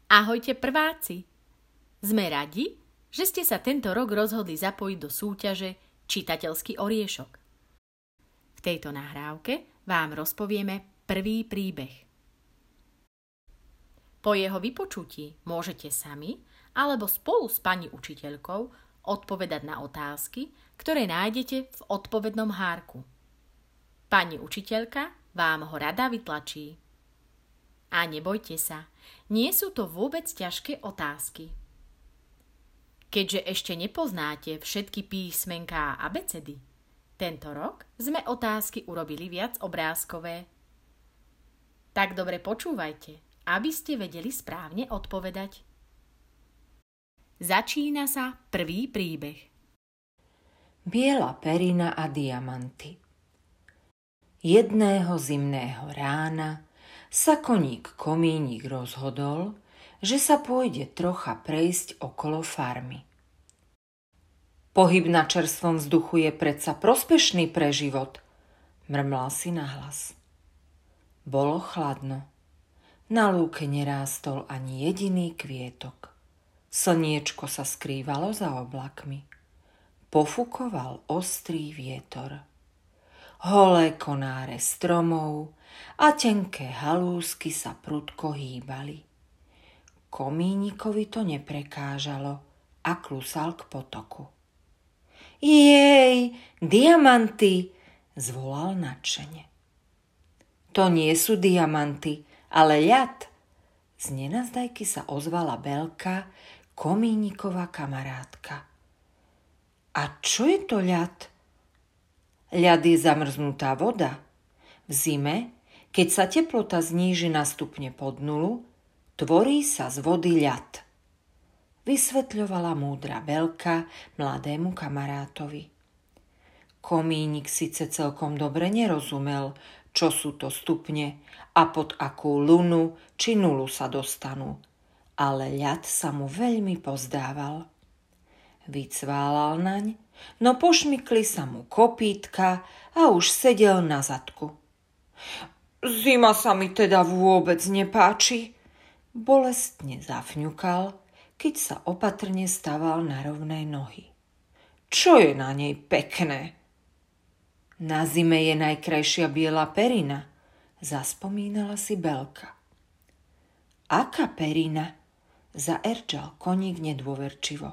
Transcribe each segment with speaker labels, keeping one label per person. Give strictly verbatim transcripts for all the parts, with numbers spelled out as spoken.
Speaker 1: Ahojte prváci! Sme radi, že ste sa tento rok rozhodli zapojiť do súťaže Čitateľský oriešok. V tejto nahrávke vám rozpovieme prvý príbeh. Po jeho vypočutí môžete sami alebo spolu s pani učiteľkou odpovedať na otázky, ktoré nájdete v odpovednom hárku. Pani učiteľka vám ho rada vytlačí. A nebojte sa, nie sú to vôbec ťažké otázky. Keďže ešte nepoznáte všetky písmenká a abecedy, tento rok sme otázky urobili viac obrázkové. Tak dobre počúvajte, aby ste vedeli správne odpovedať. Začína sa prvý príbeh.
Speaker 2: Biela perina a diamanty. Jedného zimného rána sa koník Komínik rozhodol, že sa pôjde trocha prejsť okolo farmy. Pohyb na čerstvom vzduchu je predsa prospešný pre život, mrmlal si nahlas. Bolo chladno. Na lúke nerástol ani jediný kvietok. Slniečko sa skrývalo za oblakmi. Pofúkoval ostrý vietor. Holé konáre stromov a tenké halúsky sa prudko hýbali. Komínikovi to neprekážalo a klusal k potoku. Jej, diamanty, zvolal nadšene. To nie sú diamanty, ale ľad. Z nenazdajky sa ozvala Belka, Komínikova kamarátka. A čo je to ľad? Ľad je zamrznutá voda. V zime, keď sa teplota zníži na stupne pod nulu, tvorí sa z vody ľad. Vysvetľovala múdra Belka mladému kamarátovi. Komínik síce celkom dobre nerozumel, čo sú to stupne a pod akú lunu či nulu sa dostanú, ale ľad sa mu veľmi pozdával. Vycválal naň, no pošmykli sa mu kopítka a už sedel na zadku. Zima sa mi teda vôbec nepáči, bolestne zafňukal, keď sa opatrne staval na rovné nohy. Čo je na nej pekné? Na zime je najkrajšia biela perina, zaspomínala si Belka. Aká perina? Zaerčal koník nedôverčivo.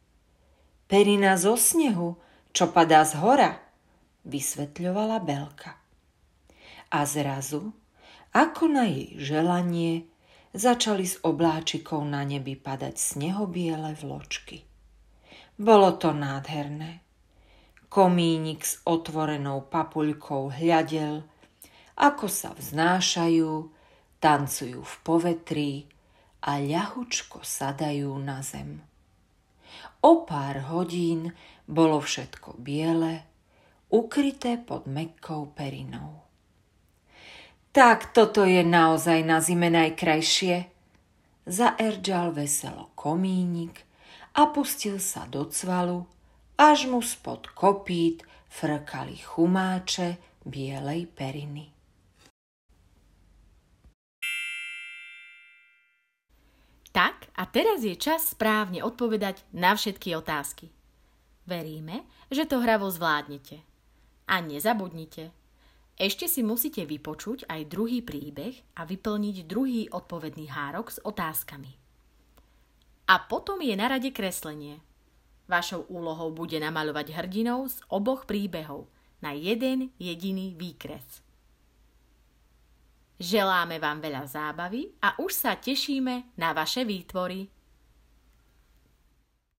Speaker 2: Perina zo snehu, čo padá z hora, vysvetľovala Belka. A zrazu, ako na jej želanie, začali z obláčikov na nebi padať snehobiele vločky. Bolo to nádherné. Komínik s otvorenou papuľkou hľadel, ako sa vznášajú, tancujú v povetrí a ľahučko sadajú na zem. O pár hodín bolo všetko biele, ukryté pod mäkkou perinou. Tak toto je naozaj na zime najkrajšie, zaerdžal veselo Komínik a pustil sa do cvalu, až mu spod kopít frkali chumáče bielej periny.
Speaker 1: Tak a teraz je čas správne odpovedať na všetky otázky. Veríme, že to hravo zvládnete. A nezabudnite, ešte si musíte vypočuť aj druhý príbeh a vyplniť druhý odpovedný hárok s otázkami. A potom je na rade kreslenie. Vašou úlohou bude namaľovať hrdinov z oboch príbehov na jeden jediný výkres. Želáme vám veľa zábavy a už sa tešíme na vaše výtvory.